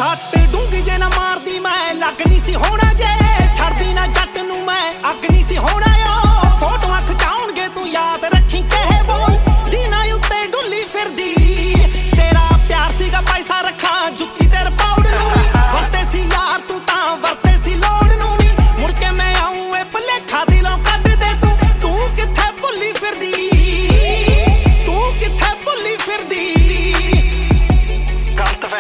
ਸੱਟ ਡੂੰਗੀ ਜੇ ਨਾ ਮਾਰਦੀ ਮੈਂ ਲੱਗ ਨਹੀਂ ਸੀ ਹੋਣਾ ਜੇ ਛੱਡਦੀ ਨਾ ਜੱਟ ਨੂੰ ਮੈਂ ਅੱਗ ਨਹੀਂ ਸੀ ਹੋਣਾ ਓ